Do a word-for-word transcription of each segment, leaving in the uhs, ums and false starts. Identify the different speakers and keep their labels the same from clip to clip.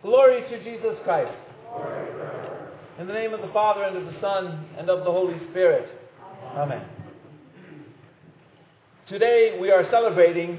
Speaker 1: Glory to Jesus Christ. In the name of the Father, and of the Son, and of the Holy Spirit. Amen. Today we are celebrating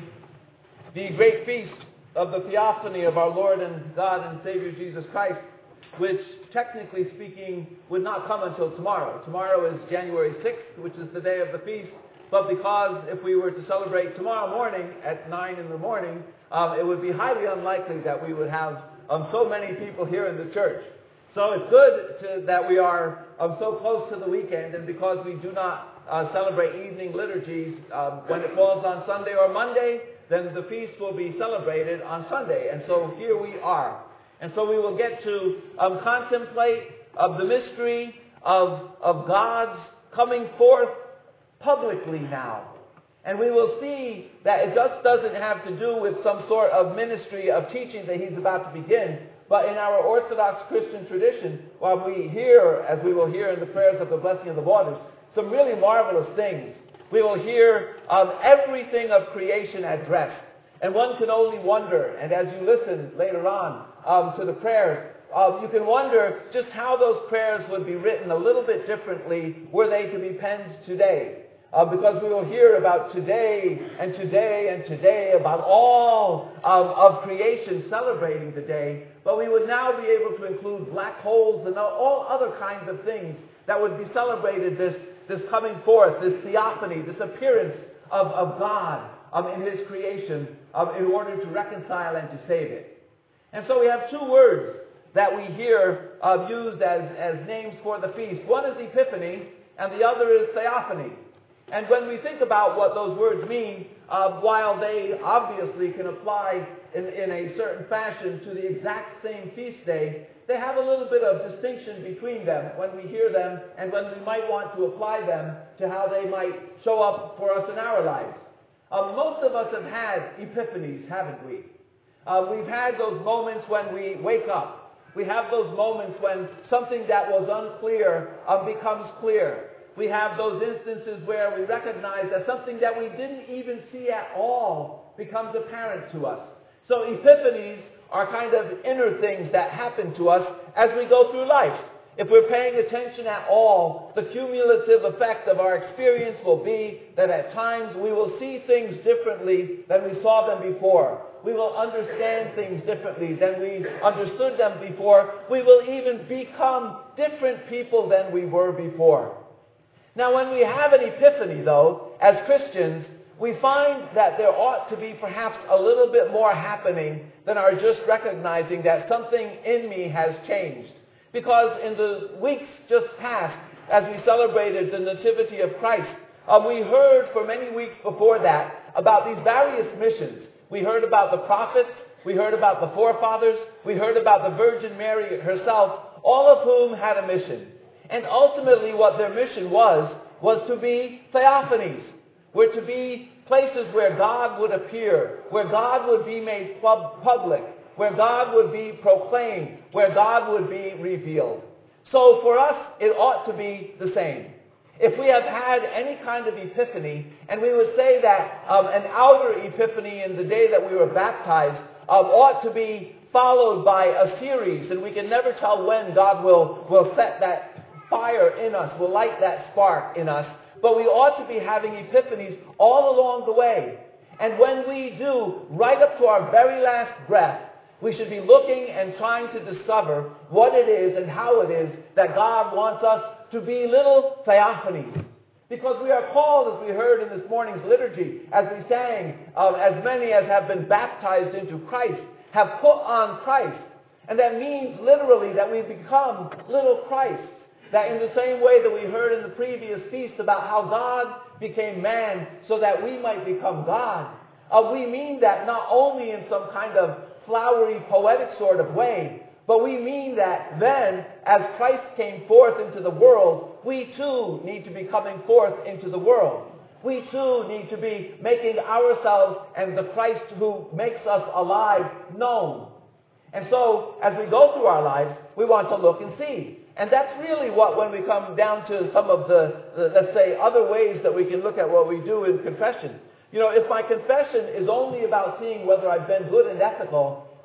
Speaker 1: the great feast of the Theophany of our Lord and God and Savior Jesus Christ, which, technically speaking, would not come until tomorrow. Tomorrow is January sixth, which is the day of the feast. But because if we were to celebrate tomorrow morning at nine in the morning, um, it would be highly unlikely that we would have um, so many people here in the church. So it's good to, that we are um, so close to the weekend, and because we do not uh, celebrate evening liturgies um, when it falls on Sunday or Monday, then the feast will be celebrated on Sunday. And so here we are. And so we will get to um, contemplate of the mystery of, of God's coming forth publicly now. And we will see that it just doesn't have to do with some sort of ministry of teaching that he's about to begin. But in our Orthodox Christian tradition, while we hear, as we will hear in the prayers of the blessing of the waters, some really marvelous things. We will hear um, everything of creation addressed. And one can only wonder, and as you listen later on um, to the prayers, uh, you can wonder just how those prayers would be written a little bit differently were they to be penned today. Uh, because we will hear about today and today and today, about all um, of creation celebrating the day, but we would now be able to include black holes and all other kinds of things that would be celebrated this, this coming forth, this theophany, this appearance of, of God um, in His creation um, in order to reconcile and to save it. And so we have two words that we hear uh, used as, as names for the feast. One is Epiphany, and the other is Theophany. And when we think about what those words mean, uh, while they obviously can apply in, in a certain fashion to the exact same feast day, they have a little bit of distinction between them when we hear them and when we might want to apply them to how they might show up for us in our lives. Uh, most of us have had epiphanies, haven't we? Uh, we've had those moments when we wake up. We have those moments when something that was unclear um, becomes clear. We have those instances where we recognize that something that we didn't even see at all becomes apparent to us. So epiphanies are kind of inner things that happen to us as we go through life. If we're paying attention at all, the cumulative effect of our experience will be that at times we will see things differently than we saw them before. We will understand things differently than we understood them before. We will even become different people than we were before. Now, when we have an epiphany, though, as Christians, we find that there ought to be perhaps a little bit more happening than our just recognizing that something in me has changed. Because in the weeks just past, as we celebrated the Nativity of Christ, uh, we heard for many weeks before that about these various missions. We heard about the prophets, we heard about the forefathers, we heard about the Virgin Mary herself, all of whom had a mission. And ultimately what their mission was, was to be theophanies, were to be places where God would appear, where God would be made pub- public, where God would be proclaimed, where God would be revealed. So for us, it ought to be the same. If we have had any kind of epiphany, and we would say that um, an outer epiphany in the day that we were baptized um, ought to be followed by a series, and we can never tell when God will, will set that fire in us, will light that spark in us. But we ought to be having epiphanies all along the way. And when we do, right up to our very last breath, we should be looking and trying to discover what it is and how it is that God wants us to be little theophanies. Because we are called, as we heard in this morning's liturgy, as we sang, um, as many as have been baptized into Christ, have put on Christ. And that means literally that we become little Christs. That in the same way that we heard in the previous feast about how God became man so that we might become God, uh, we mean that not only in some kind of flowery, poetic sort of way, but we mean that then, as Christ came forth into the world, we too need to be coming forth into the world. We too need to be making ourselves and the Christ who makes us alive known. And so, as we go through our lives, we want to look and see. And that's really what, when we come down to some of the, the, let's say, other ways that we can look at what we do in confession. You know, if my confession is only about seeing whether I've been good and ethical,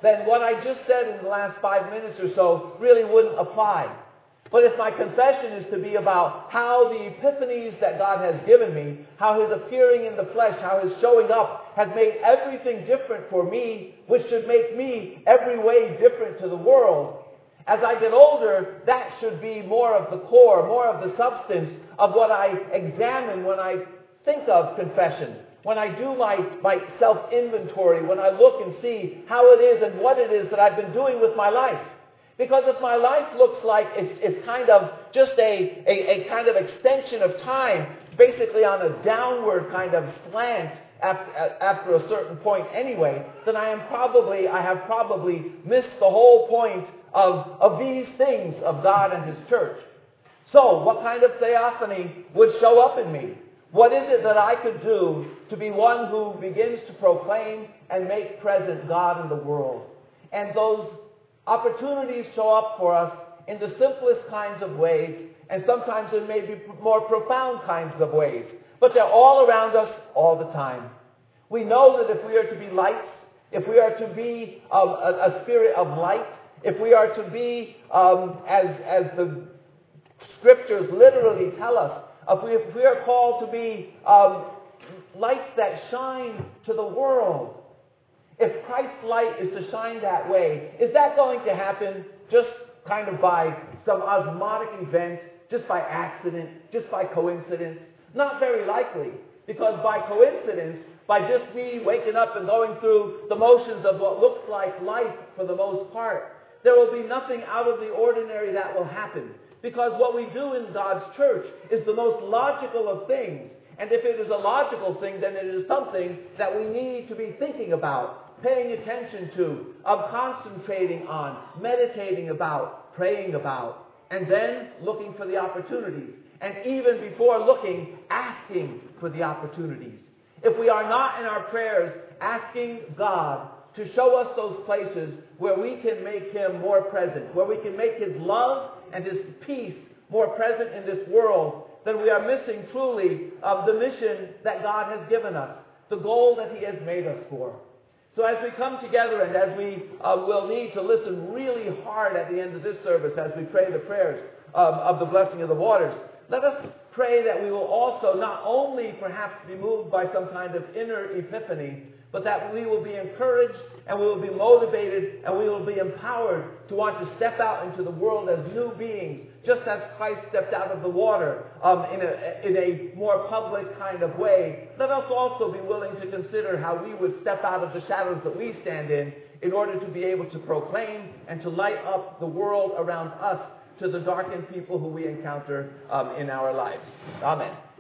Speaker 1: then what I just said in the last five minutes or so really wouldn't apply. But if my confession is to be about how the epiphanies that God has given me, how His appearing in the flesh, how His showing up has made everything different for me, which should make me every way different to the world, as I get older, that should be more of the core, more of the substance of what I examine when I think of confession, when I do my, my self-inventory, when I look and see how it is and what it is that I've been doing with my life. Because if my life looks like it's, it's kind of just a, a, a kind of extension of time, basically on a downward kind of slant after, after a certain point anyway, then I am probably, I have probably missed the whole point of, of these things of God and His church. So, what kind of theophany would show up in me? What is it that I could do to be one who begins to proclaim and make present God in the world? And those opportunities show up for us in the simplest kinds of ways, and sometimes in maybe more profound kinds of ways. But they're all around us all the time. We know that if we are to be lights, if we are to be um, a, a spirit of light, if we are to be, um, as, as the Scriptures literally tell us, if we, if we are called to be um, lights that shine to the world, if Christ's light is to shine that way, is that going to happen just kind of by some osmotic event, just by accident, just by coincidence? Not very likely, because by coincidence, by just me waking up and going through the motions of what looks like life for the most part, there will be nothing out of the ordinary that will happen. Because what we do in God's church is the most logical of things. And if it is a logical thing, then it is something that we need to be thinking about, paying attention to, of concentrating on, meditating about, praying about, and then looking for the opportunities. And even before looking, asking for the opportunities. If we are not in our prayers asking God to show us those places where we can make Him more present, where we can make His love and His peace more present in this world, then we are missing truly of the mission that God has given us, the goal that He has made us for. So as we come together and as we uh, will need to listen really hard at the end of this service as we pray the prayers um, of the blessing of the waters, let us pray that we will also not only perhaps be moved by some kind of inner epiphany, but that we will be encouraged and we will be motivated and we will be empowered to want to step out into the world as new beings, just as Christ stepped out of the water um, in, a, in a more public kind of way. Let us also be willing to consider how we would step out of the shadows that we stand in in order to be able to proclaim and to light up the world around us to the darkened people who we encounter um, in our lives. Amen.